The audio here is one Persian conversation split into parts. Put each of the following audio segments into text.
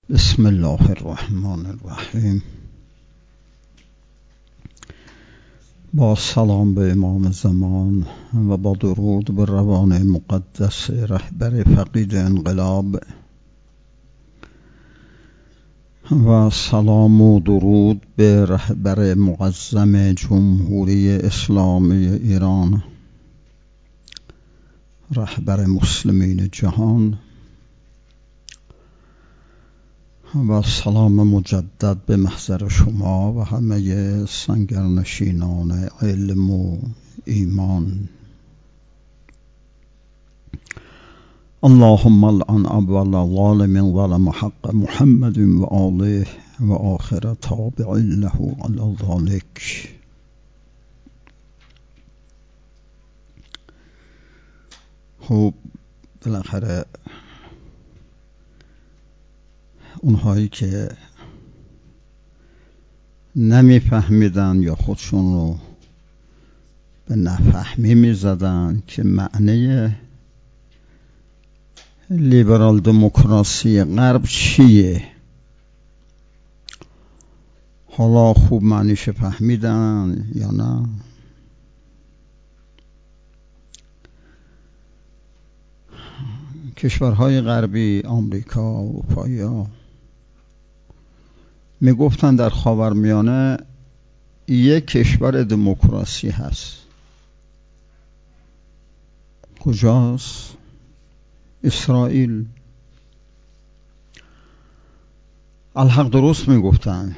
بسم الله الرحمن الرحیم. با سلام به امام زمان و با درود به روان مقدس رهبر فقید انقلاب و سلام و درود به رهبر معظم جمهوری اسلامی ایران، رهبر مسلمین جهان، و سلام مجدد به محضر شما و همه سنگرنشینان علم و ایمان. اللهم الان اول ظالم ظلم حق محمد و آله و آخر تابع له علی ذلک. خب بالاخره اونهایی که نمیفهمیدن یا خودشون رو به نفهمی میزدن که معنی لیبرال دموکراسی غرب چیه، حالا خوب معنیش فهمیدن یا نه؟ کشورهای غربی، آمریکا، اروپایی میگفتن در خاورمیانه یک کشور دموکراسی هست. کجاست؟ اسرائیل. الحق درست میگفتن.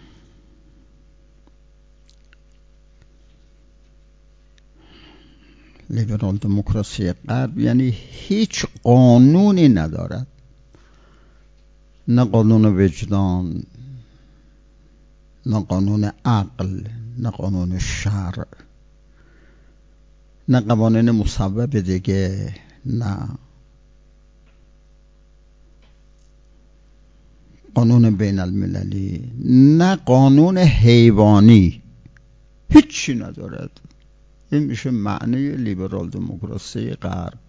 لیبرال دموکراسی غرب یعنی هیچ قانونی ندارد، نه قانون وجدان، نه قانون عقل، نه قانون شرع، نه قوانین مصوب دیگه، نه قانون بین المللی، نه قانون حیوانی، هیچی ندارد. این میشه معنی لیبرال دموکراسی غرب.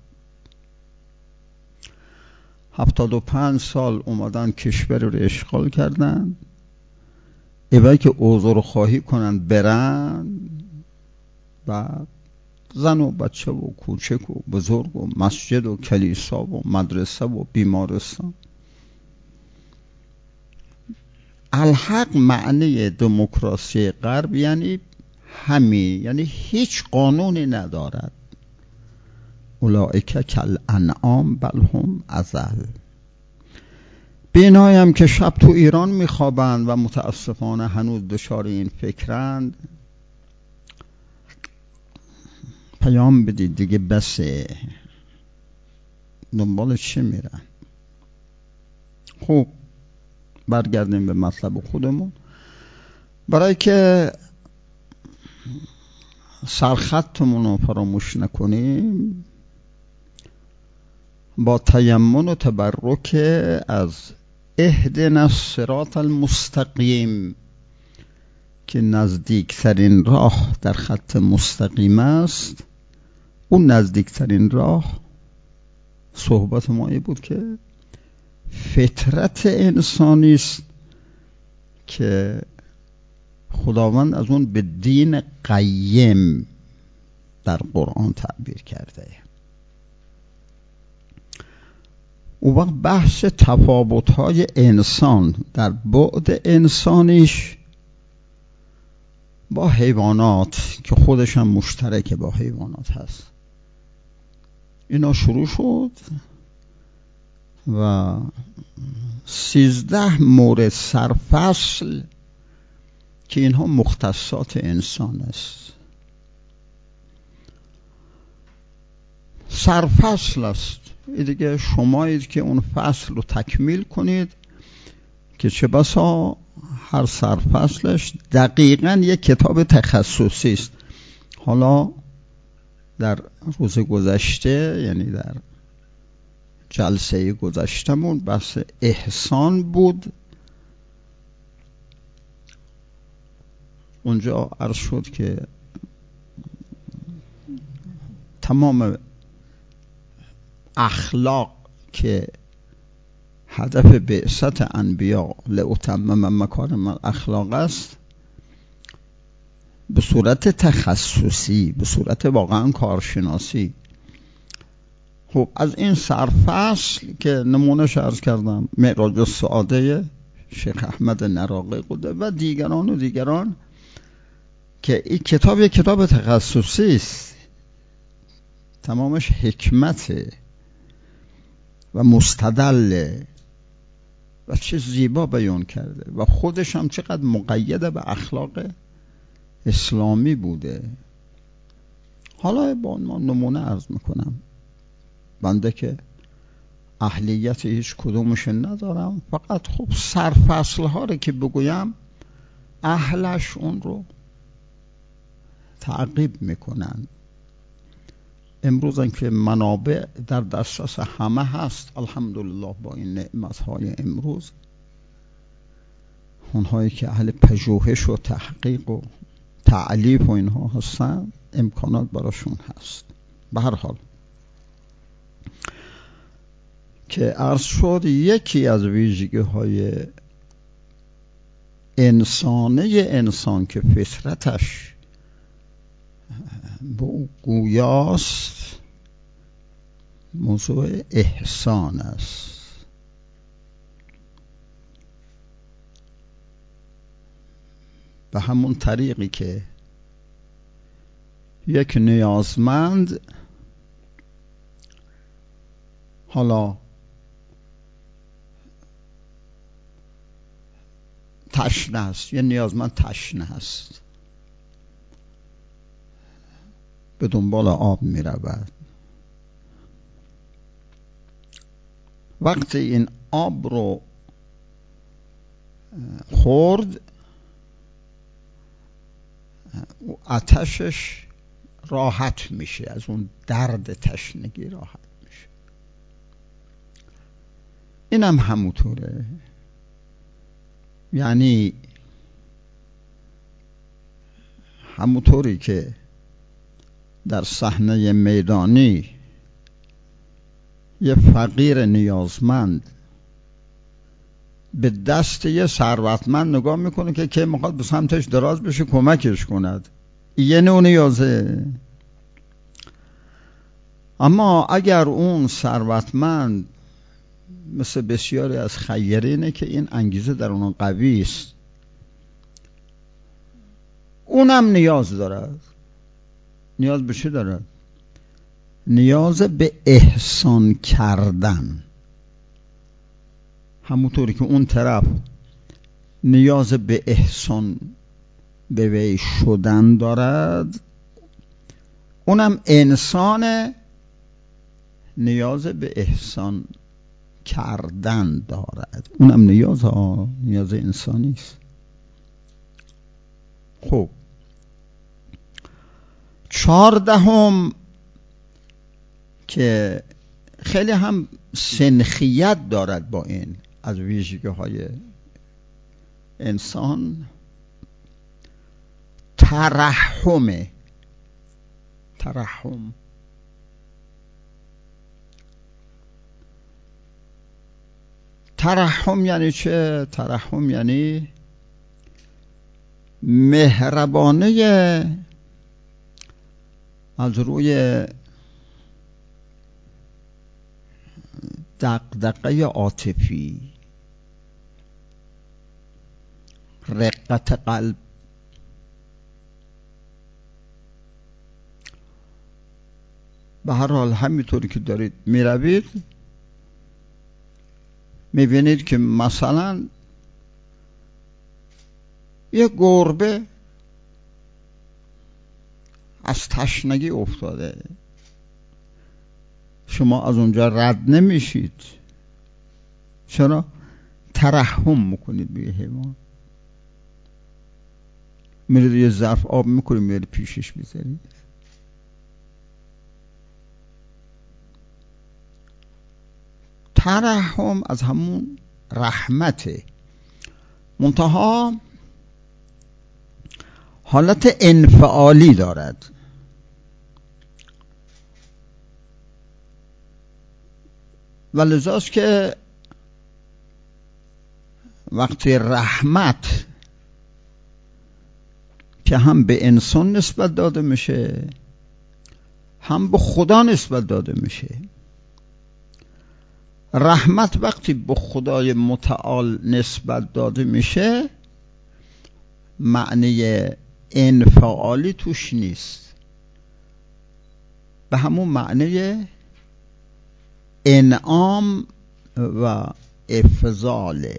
75 سال اومدن کشور رو اشغال کردن، ایوای که عذر خواهی کنن برن، بعد زن و بچه و کوچک و بزرگ و مسجد و کلیسا و مدرسه و بیمارستان. الحق معنی دموکراسی غرب یعنی همین، یعنی هیچ قانونی ندارد. اولئک کالانعام بل هم اضل. بینایم که شب تو ایران میخوابند و متاسفانه هنوز دچار این فکرند، پیام بدید دیگه، بسه، دنبال چه میرن؟ خب برگردیم به مطلب خودمون. برای که سرخطمون رو فراموش نکنیم، با تیمن و تبرک از اهدنا الصراط المستقیم که نزدیکترین راه در خط مستقیم است، اون نزدیکترین راه صحبت ما این بود که فطرت انسانی است که خداوند از اون به دین قیم در قرآن تعبیر کرده. اون وقت بحث تفاوت‌های انسان در بعد انسانیش با حیوانات که خودش هم مشترک با حیوانات هست، اینا شروع شد و 13 مورد سرفصل که اینها مختصات انسان است، سرفصل است. دیگه شمایید که اون فصل رو تکمیل کنید که چه بسا هر سرفصلش دقیقاً یک کتاب تخصصی است. حالا در روز گذشته، یعنی در جلسه گذشتمون، بحث احسان بود. اونجا عرض شد که تمام اخلاق که هدف بعثت انبیا لاتمم مکارم الاخلاق است، به صورت تخصصی، به صورت واقعا کارشناسی. خب از این سرفصل که نمونهش عرض کردم، معراج السعاده شیخ احمد نراقی قده و دیگران که این کتاب یک کتاب تخصصی است، تمامش حکمته و مستدله و چه زیبا بیان کرده و خودش هم چقدر مقید به اخلاق اسلامی بوده. حالا با عنوان نمونه عرض میکنم، بنده که اهلیت هیچ کدومش ندارم، فقط خب سرفصل ها رو که بگویم اهلش اون رو تعقیب میکنن. امروز که منابع در دسترس همه هست، الحمدلله با این نعمت های امروز، اونهایی که اهل پژوهش و تحقیق و تعلیف و اینها هستن امکانات براشون هست. به هر حال که عرض شد، یکی از ویژگی های انسان که فطرتش به او گویاست، موضوع احسان است. به همون طریقی که یک نیازمند حالا تشنه است، یه نیازمند تشنه است، به دنبال آب می رود. وقتی این آب رو خورد، آتشش راحت میشه، از اون درد تشنگی راحت میشه. اینم همونطوره، یعنی همونطوری که در صحنه میدانی یه فقیر نیازمند به دست یه ثروتمند نگاه میکنه که کی میخواد به سمتش دراز بشه کمکش کند، یه نوع نیازه. اما اگر اون ثروتمند مثل بسیاری از خیرینه که این انگیزه در اون قوی است، اونم نیاز دارد. نیاز به چی دارد؟ نیاز به احسان کردن. همونطوری که اون طرف نیاز به احسان به وی شدن دارد، اونم انسان نیاز به احسان کردن دارد. اونم نیاز انسانی است. خب 14 که خیلی هم سنخیت دارد با این از ویژگی های انسان، ترحم. ترحم یعنی چه؟ ترحم یعنی مهربانه از روی دغدغه عاطفی، رقت قلب. به هر حال همینطوری که دارید میروید میبینید که مثلا یه گربه از تشنگی افتاده، شما از اونجا رد نمیشید. چرا؟ ترحم میکنید به حیوان. میرید یه ظرف آب میکنید میرید پیشش میذارید. ترحم از همون رحمته، منتها حالت انفعالی دارد. و لذاست که وقتی رحمت که هم به انسان نسبت داده میشه هم به خدا نسبت داده میشه، رحمت وقتی به خدای متعال نسبت داده میشه معنی انفعالی توش نیست، به همون معنی انعام و افضاله،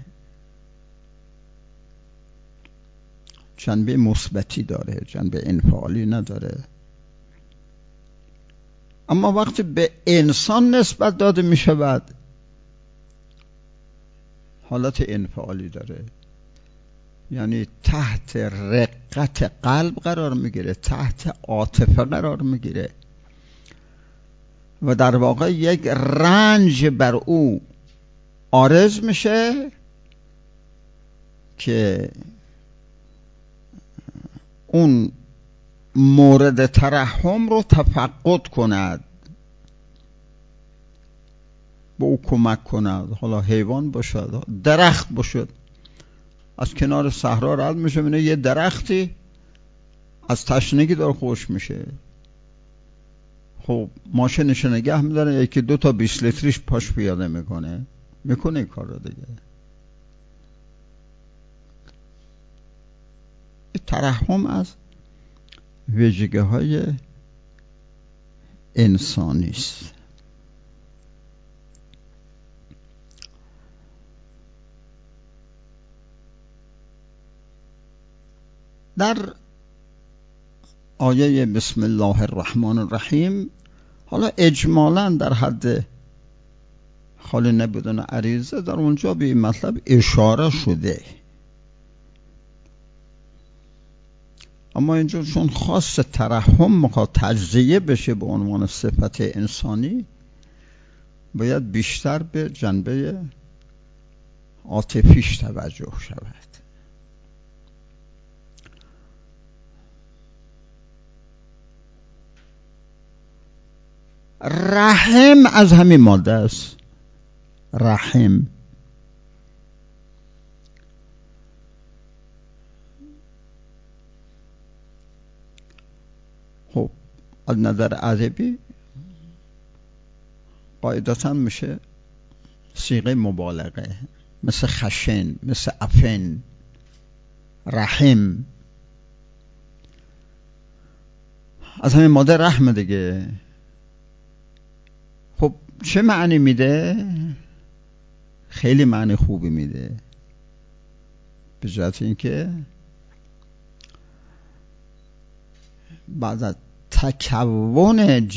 جنبه مثبتی داره، جنبه انفعالی نداره. اما وقتی به انسان نسبت داده می شود حالت انفعالی داره، یعنی تحت رقت قلب قرار میگیره، تحت عاطفه قرار میگیره و در واقع یک رنج بر او عارض میشه که اون مورد ترحم رو تفقد کند، به او کمک کند. حالا حیوان باشد، درخت باشد، از کنار صحرا رد میشه میبینه یه درختی از تشنگی داره خوش میشه، خب ماشینش نگه میداره، یکی 2 تا 20 لیتریش پاش پیاده میکنه این کار رو دیگه. ترحم از ویژگی های انسانی است. در آیه بسم الله الرحمن الرحیم حالا اجمالا در حد خالی نبودن عریضه در اونجا به این مطلب اشاره شده، اما اینجا چون خاص ترحم میخواد تجزیه بشه به عنوان صفت انسانی باید بیشتر به جنبه عاطفیش توجه شود. رحم از همین ماده است. رحم خب از نظر ادبی قاعدتا میشه صیغه مبالغه، مثل خشن، مثل عفن. رحم از همین ماده رحم دیگه. خب چه معنی میده؟ خیلی معنی خوبی میده، به جهت اینکه بعد از تکون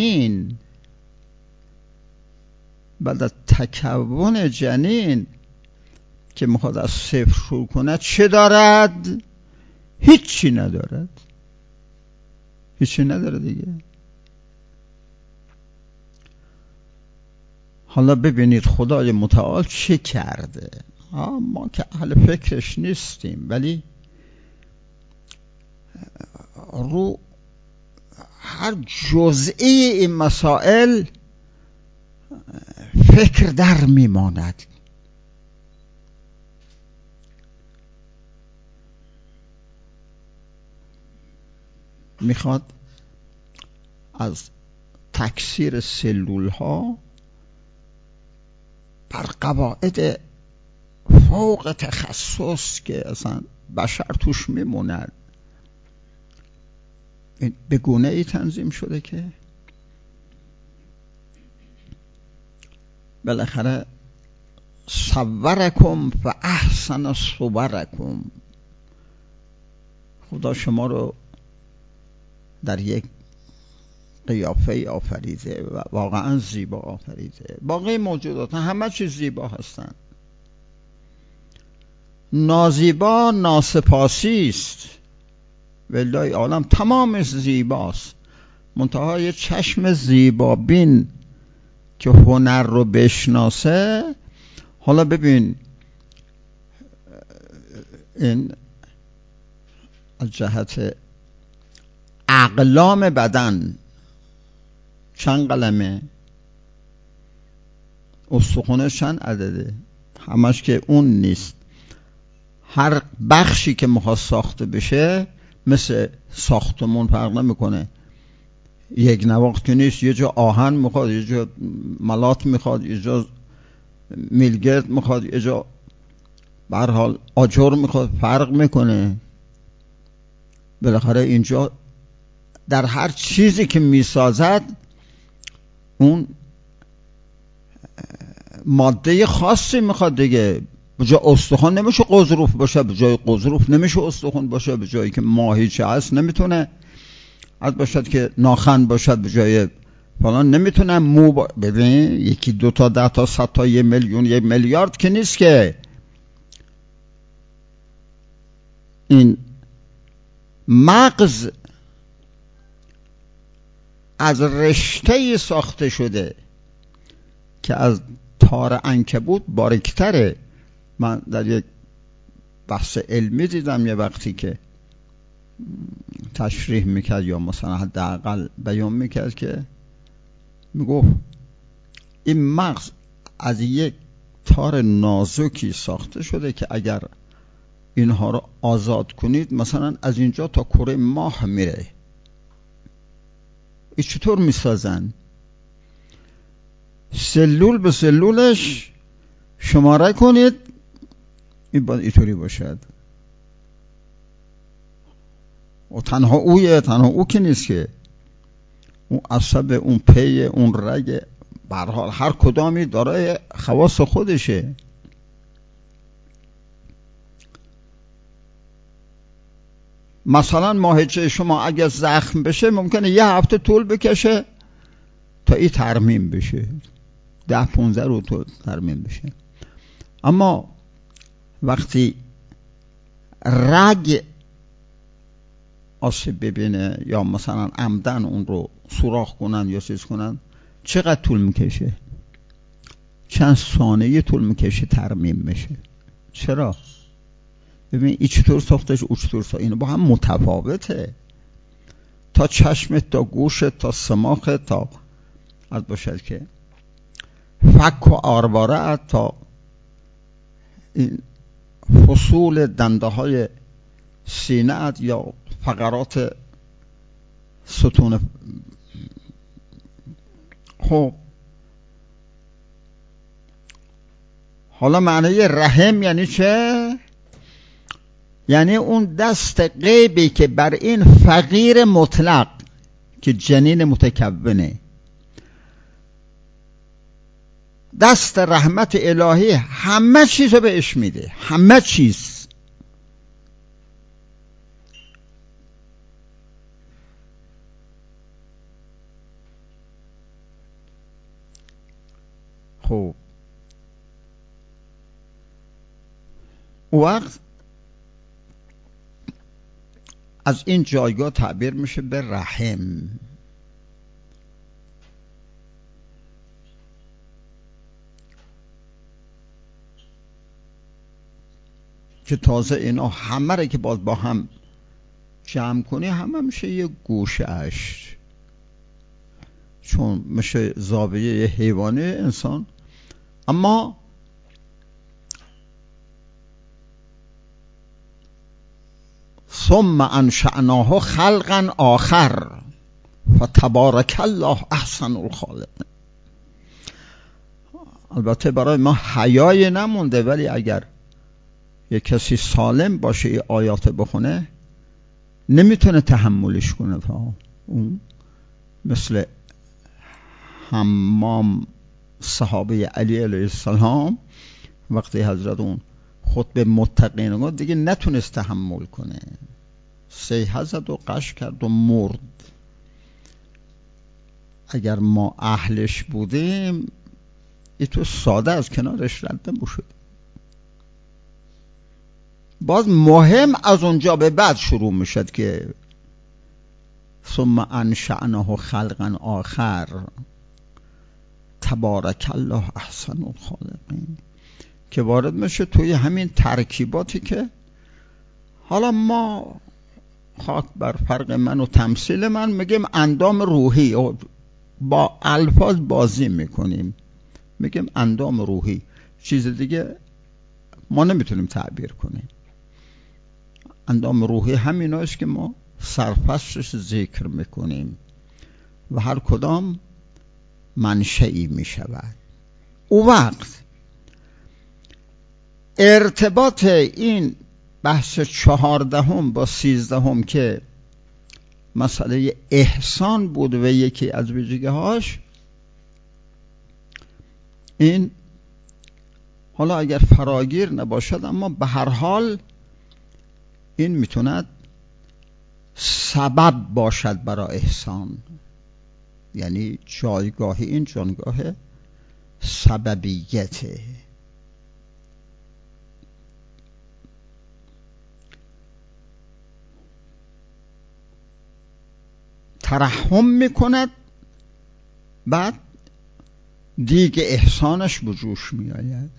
جنین که میخواد از صفر شروع کنه چه دارد؟ هیچی ندارد، هیچی نداره دیگه. حالا ببینید خدای متعال چه کرده. ما که اهل فکرش نیستیم ولی رو هر جزئی این مسائل فکر در میماند. میخواد از تکثیر سلول ها بر قواعد فوق تخصص که اصلا بشر توش میموند به گونه ای تنظیم شده که بالاخره صورکم فاحسن صورکم، خدا شما رو در یک قیافه آفریده و واقعا زیبا آفریده. باقی موجودات همه چیز زیبا هستند. نازیبا ناسپاسی است، ولای عالم تمامش زیباست، منتهای چشم زیبابین که هنر رو بشناسه. حالا ببین این از جهت اقلام بدن چند قلمه، استخونه چند عدده، همش که اون نیست. هر بخشی که میخواد ساخته بشه مثل ساختمون فرق نمیکنه. یک نواخت که نیست، یه جا آهن میخواد، یه جا ملات میخواد، یه جا میلگرد میخواد، یه جا به هر حال آجر میخواد، فرق میکنه. بالاخره اینجا در هر چیزی که میسازد اون ماده خاصی میخواد دیگه. به جای استخوان نمیشه قضروف باشه، به جای قضروف نمیشه استخوان باشه، به جایی که ماهیچه هست نمیتونه از باشد که ناخن باشد، به جای فلان نمیتونه مو ببین یکی 2 تا 10 تا 100 تا 1 میلیون 1 میلیارد که نیست که. این مغز از رشته ساخته شده که از تار عنکبوت باریک‌تره. من در یک بحث علمی دیدم یه وقتی که تشریح میکرد یا مثلا حداقل بیان میکرد که میگفت این مغز از یک تار نازکی ساخته شده که اگر اینها رو آزاد کنید مثلا از اینجا تا کره ماه میره. این چطور میسازن؟ سلول به سلولش شماره کنید، این باید اینطوری باشد. و تنها او که نیست که، اون عصب، اون پی، اون رگ، به هر حال هر کدامی دارای خواص خودشه. مثلا ماهیچه شما اگه زخم بشه ممکنه 1 هفته طول بکشه تا این ترمیم بشه، 10-15 روز ترمیم بشه. اما وقتی رگ آسیب ببینه یا مثلا عمدن اون رو سوراخ کنن یا چیز کنن، چقدر طول میکشه؟ چند ثانیه طول میکشه ترمیم بشه. چرا؟ ببین این چطور ساختش، او چطور ساخته، اینو با هم متفاوته. تا چشمت، تا گوشت، تا سماخت، تا از باشد که فک و آرواره، تا این فصول دنده های سینه یا فقرات ستون. خب حالا معنی رحم یعنی چه؟ یعنی اون دست غیبی که بر این فقیر مطلق که جنین متکونه، دست رحمت الهی همه چیز رو بهش میده، همه چیز. خب اون وقت از این جایگاه تعبیر میشه به رحم. که تازه اینا همه رو که باز با هم جمع کنی همه میشه یه گوشه‌اش، چون میشه زاویه حیوانی انسان. اما ثم انشأناه خلقا آخر فتبارک الله احسن الخالقین. البته برای ما حیای نمونده، ولی اگر یک کسی سالم باشه این آیات بخونه نمیتونه تحملش کنه. اون مثل حمام صحابه علی علیه السلام وقتی حضرت اون خطبه متقین گفت دیگه نتونست تحمل کنه، صیحه زد و قش کرد و مرد. اگر ما اهلش بودیم ای تو ساده از کنارش رد نمیشد. باز مهم از اونجا به بعد شروع میشد که ثم انشأناه خلقا آخر تبارک الله احسن الخالقین، که وارد میشه توی همین ترکیباتی که حالا ما خاک بر فرق من و تمثیل من میگیم اندام روحی، با الفاظ بازی میکنیم، میگیم اندام روحی، چیز دیگه ما نمیتونیم تعبیر کنیم. اندام روحی همین است که ما سرفصلش ذکر میکنیم و هر کدام منشئی میشود. او وقت ارتباط این بحث 14 با 13 که مسئله احسان بود و یکی از ویژگی هاش، این حالا اگر فراگیر نباشد اما به هر حال این میتوند سبب باشد برای احسان، یعنی جایگاه این جایگاه سببیته. ترحم میکند، بعد دیگ احسانش به جوش میآید.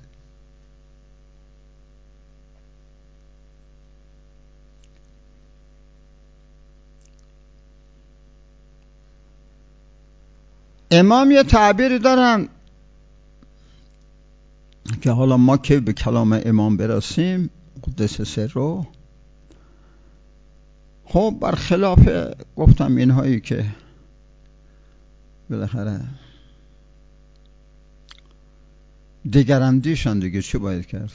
امام یه تعبیری دارن که حالا ما که به کلام امام برسیم قدس سره، خب برخلاف گفتم اینهایی که بالاخره دگراندیشن دیگه، چی باید کرد؟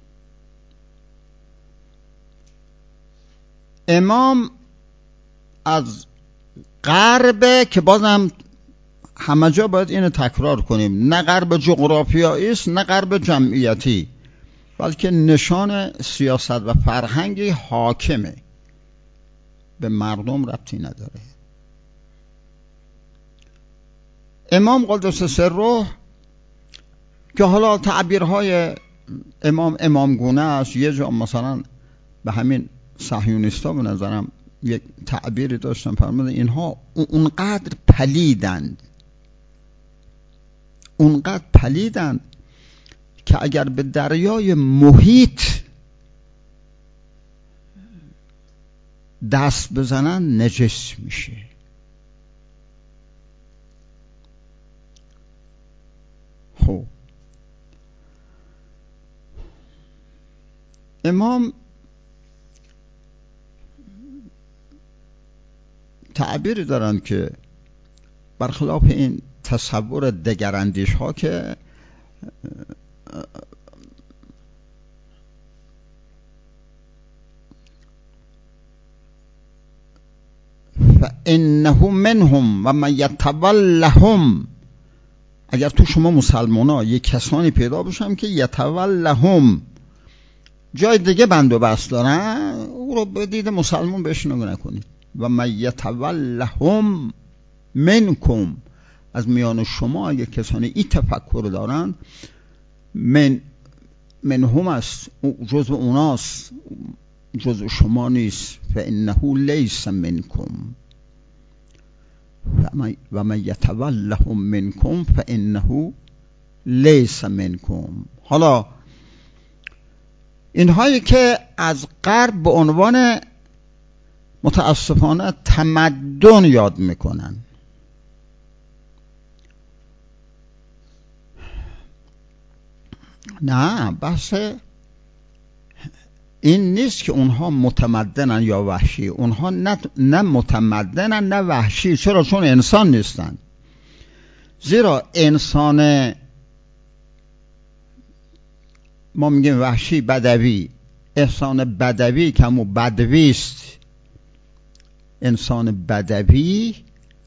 امام از غرب که بازم همه جا باید اینو تکرار کنیم، نه غرب جغرافیایی است نه غرب جمعیتی، بلکه نشان سیاست و فرهنگی حاکمه، به مردم ربطی نداره. امام قدس سره که حالا تعبیرهای امام گونه است، یه جا مثلا به همین صهیونیستا به نظرم یک تعبیری داشتن، فرمودن اینها اونقدر پلیدند که اگر به دریای محیط دست بزنن نجس میشه. خب امام تعبیری دارن که برخلاف این تصور دگراندیش ها که فإنه منهم و من یتولهم، اگر تو شما مسلمان ها یک کسانی پیدا بشن که یتولهم جای دیگه بند و بست دارن، او رو به دید مسلمان بهش نگاه نکنید. و من یتولهم منکم، از میان شما اگه کسانی این تفکر دارن، منهم است، جزء اوناست، جزء شما نیست. فانه لیس منکم و من یتولهم منکم فانه لیس منکم. حالا اینهایی که از غرب به عنوان متاسفانه تمدن یاد میکنن، نه بحث این نیست که اونها متمدنن یا وحشی، اونها نه متمدنن نه وحشی. چرا؟ چون انسان نیستن. زیرا انسان ما میگیم وحشی بدوی، انسان بدوی که همون بدویست، انسان بدوی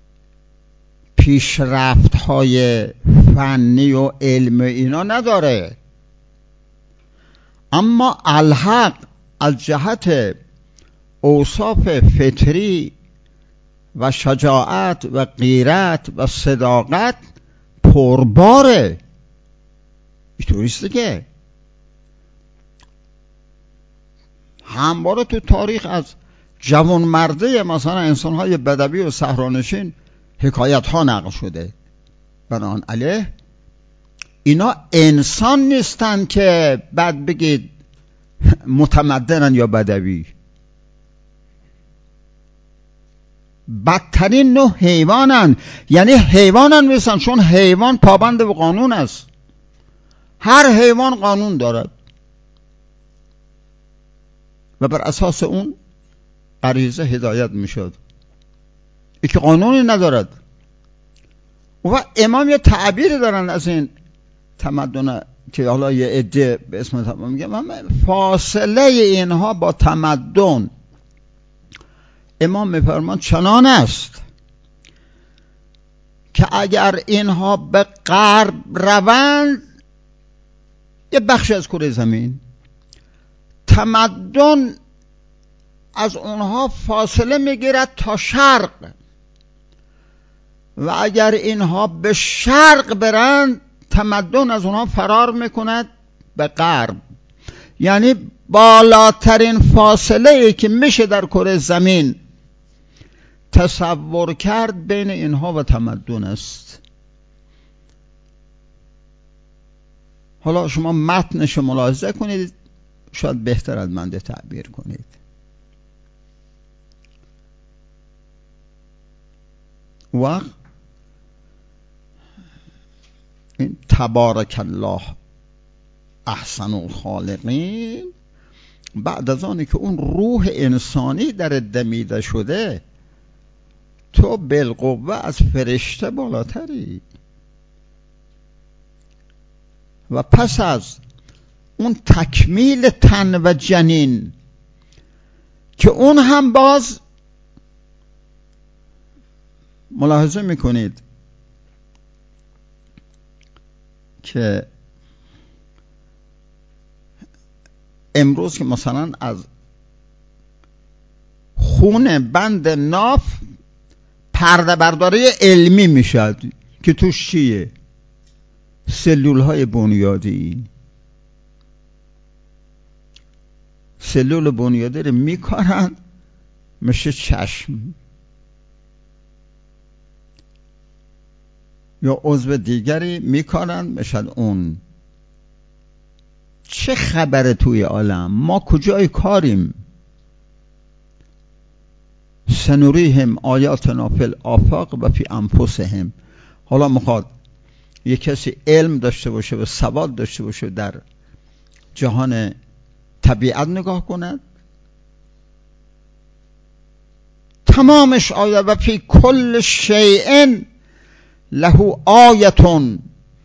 پیشرفت های فنی و علم اینا نداره، اما الحق از جهت اوصاف فطری و شجاعت و غیرت و صداقت پرباره. اینطوریست دیگه. همواره تو تاریخ از جوان مرده مثلا انسان‌های بدوی و صحرانشین حکایت ها نقل شده. بنان علیه اینا انسان نیستن که بعد بگید متمدنن یا بدوی. بدترین نوع حیوانن، یعنی حیوانن نیستن، چون حیوان پابند به قانون است. هر حیوان قانون دارد. و بر اساس اون غریزه هدایت میشد. این که قانونی ندارد. و امام یه تعبیری دارن از این تمدن که حالا یه عده به اسم تمدن میگم، فاصله اینها با تمدن امام میفرمان چنان است که اگر اینها به غرب روند، یه بخشی از کره زمین، تمدن از اونها فاصله میگیرد تا شرق، و اگر اینها به شرق برند تمدن از اونها فرار میکند به غرب. یعنی بالاترین فاصله ای که میشه در کره زمین تصور کرد بین اینها و تمدن است. حالا شما متنش ملاحظه کنید، شاید بهتر از من تعبیر کنید. و این تبارک الله احسن الخالقین، بعد از آنی که اون روح انسانی در دمیده شده، تو بالقوه از فرشته بالاتری. و پس از اون تکمیل تن و جنین که اون هم باز ملاحظه میکنید که امروز که مثلا از خون بند ناف پرده برداری علمی میشد که توش چیه؟ سلول های بنیادی. سلول بنیادی رو میکارن میشه چشم یا عضو دیگری میکارن میشد اون. چه خبره توی عالم؟ ما کجای کاریم؟ سنوریهم آیاتنا فی الآفاق و فی انفسهم. حالا میخواد یک کسی علم داشته باشه و سواد داشته باشه در جهان طبیعت نگاه کند، تمامش آیه و فی کل شیء له آیه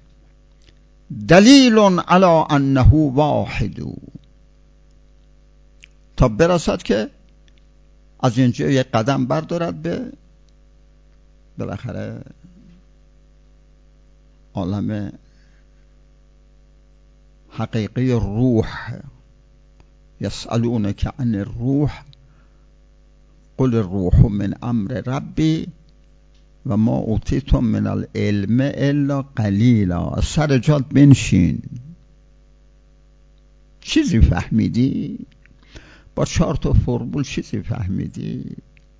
دلیل علی انه واحد، تا برسد که از اینجا یک قدم بردارد به بالاخره عالم حقیقی روح. یسألونک عن الروح قل الروح من امر ربی و ما اوتیتم من العلم الا قلیلا. سر جات بنشین. چیزی فهمیدی؟ با 4 تا فرمول چیزی فهمیدی؟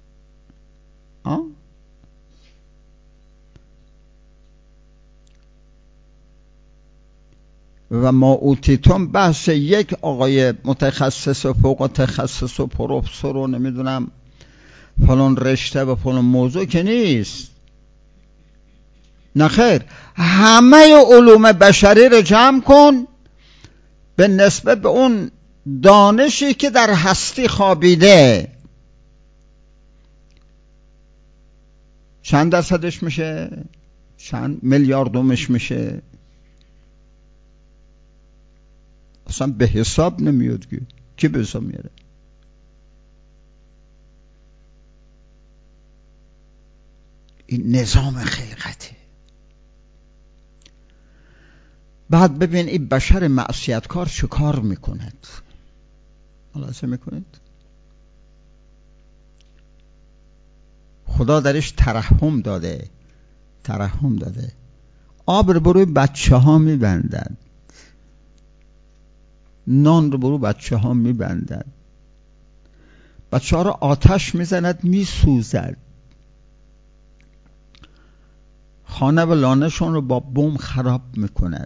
و ما اوتیتم بحث یک آقای متخصص و فوق تخصص و پروفسور و نمیدونم فلان رشته و فلان موضوع که نیست. نخیر، همه علوم بشری رو جمع کن به نسبت به اون دانشی که در هستی خوابیده، چند درصدش میشه؟ چند میلیاردمش میشه؟ اصلا به حساب نمیاد. کی به حساب میاره؟ این نظام خلقته. بعد ببین این بشر معصیتکار چه کار میکند. ملاحظه میکنید؟ خدا درش ترحم داده. آب رو بروی بچه ها میبندد، نان رو برو بچه ها میبندد، بچه ها رو آتش میزند میسوزد، خانه و لانهشون رو با بم خراب میکند.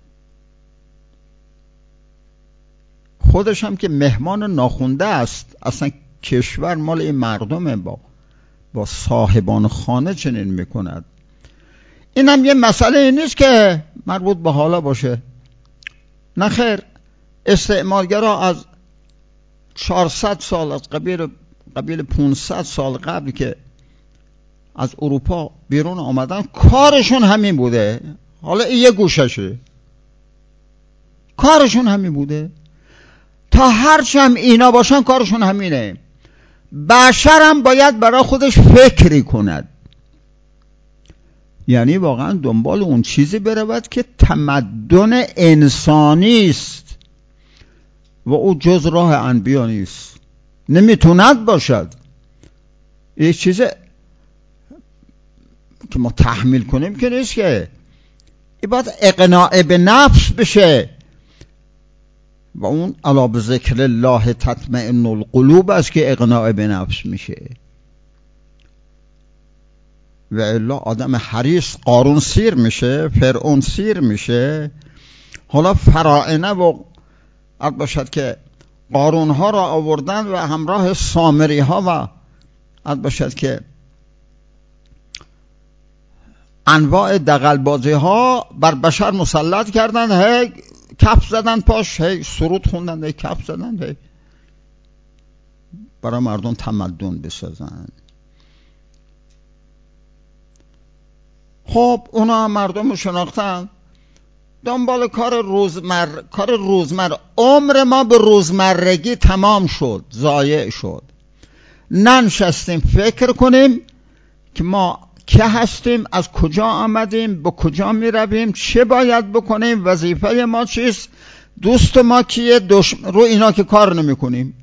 خودش هم که مهمان ناخونده است، اصلا کشور مال این مردمه، با صاحبان خانه چنین میکند. این هم یه مسئله نیست که مربوط به حالا باشه. نخیر، استعمارگرا از 400 سال از قبیل 500 سال قبل که از اروپا بیرون آمدن کارشون همین بوده. حالا این یه گوششه، کارشون همین بوده. تا هرچی هم اینا باشن کارشون همینه. بشر هم باید برای خودش فکری کند، یعنی واقعا دنبال اون چیزی برود که تمدن انسانی است و او جز راه انبیا نیست، نمیتوند باشد. یک چیز که ما تحمیل کنیم که نیست، که این باید اقناع به نفس بشه و اون الا بذکر الله تطمئن القلوب است که اقناع به نفس میشه. و الا آدم حریص قارون سیر میشه، فرعون سیر میشه. حالا فراعنه و عرض باشد که قارون ها را آوردن و همراه سامری ها و عرض باشد که انواع دغلبازی ها بر بشر مسلط کردن. هی کف زدن پاش، هی سرود خوندن، هی کف زدن، هی برای مردم تمدن بسازن. خب اونا مردم رو شناختن، دنبال کار روزمره. عمر ما به روزمرگی تمام شد، ضایع شد. ننشستیم فکر کنیم که ما که هستیم، از کجا آمدیم، به کجا می رویم، چه باید بکنیم، وظیفه ما چیست، دوست ما کیه، رو اینا که کار نمی کنیم.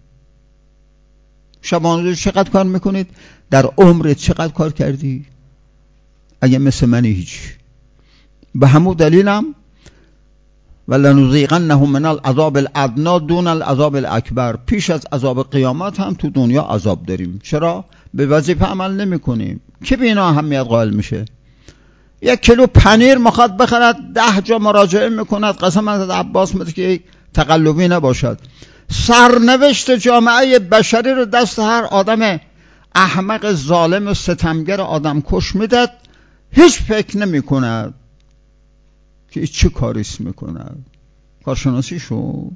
شبانه چقدر کار میکنید؟ در عمرت چقدر کار کردی؟ اگه مثل منی هیچ. به همون دلیلم ولنذیقنهم من العذاب الادنی دون العذاب الاکبر. پیش از عذاب قیامت هم تو دنیا عذاب داریم. چرا؟ به وظیفه عمل نمی کنیم. کی به اینا اهمیت قائل میشه؟ 1 کیلو پنیر میخواد بخرد، 10 جا مراجعه میکند، قسم از عباس میگه که تقلبی نباشد. سرنوشت جامعه بشری رو دست هر آدم احمق ظالم و ستمگر آدم کش میداد، هیچ فکر نمی کند که چه کاریست میکند. کارشناسی شو.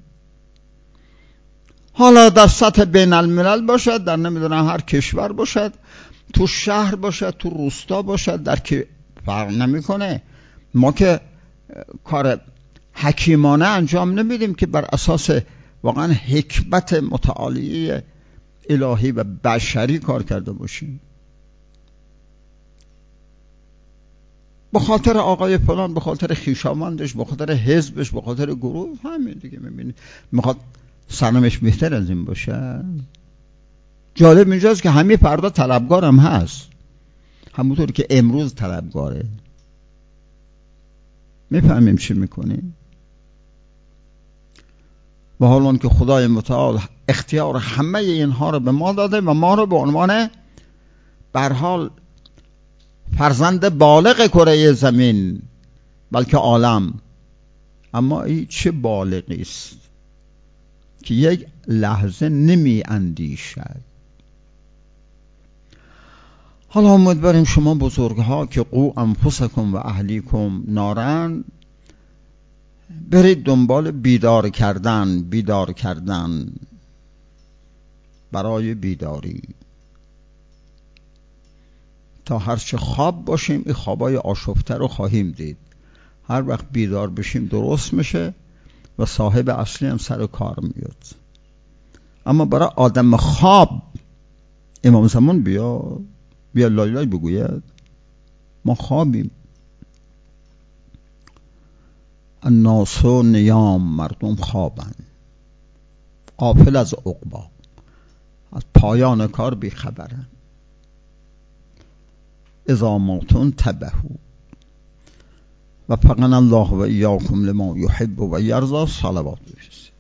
حالا در سطح بین الملل باشد، در نمیدونم هر کشور باشد، تو شهر باشد، تو روستا باشد، در که فرق نمیکنه. ما که کار حکیمانه انجام نمیدیم که بر اساس واقعا حکمت متعالیه الهی و بشری کار کرده باشیم. به خاطر آقای فلان، به خاطر خویشاوندش، به خاطر حزبش، به خاطر گروه، همین دیگه. میبینید میخواد سرنوشت بهتر از این باشه. جالب اینجاست که همین فردا طلبگار هم هست، همونطور که امروز طلبگاره. میفهمیم چی میکنیم؟ و حالا که خدای متعال اختیار همه اینها رو به ما داده و ما رو به عنوان به هر حال فرزند بالغ کره زمین، بلکه عالم، اما این چه بالغی است که یک لحظه نمی اندیشد. حالا امیدواریم شما بزرگها که قو انفسکم و اهلیکم نارن برید دنبال بیدار کردن برای بیداری، تا هرچه خواب باشیم این خوابای آشفته رو خواهیم دید. هر وقت بیدار بشیم درست میشه و صاحب اصلی هم سر کار میاد. اما برای آدم خواب امام زمان بیا لای بگوید ما خوابیم. الناس نیام، مردم خوابن، غافل از عقبا، از پایان کار بی خبرن. اذا ماتون تبهو و فقنا الله و ایاکم لما یحب و یرضا. صلوات بفرستید.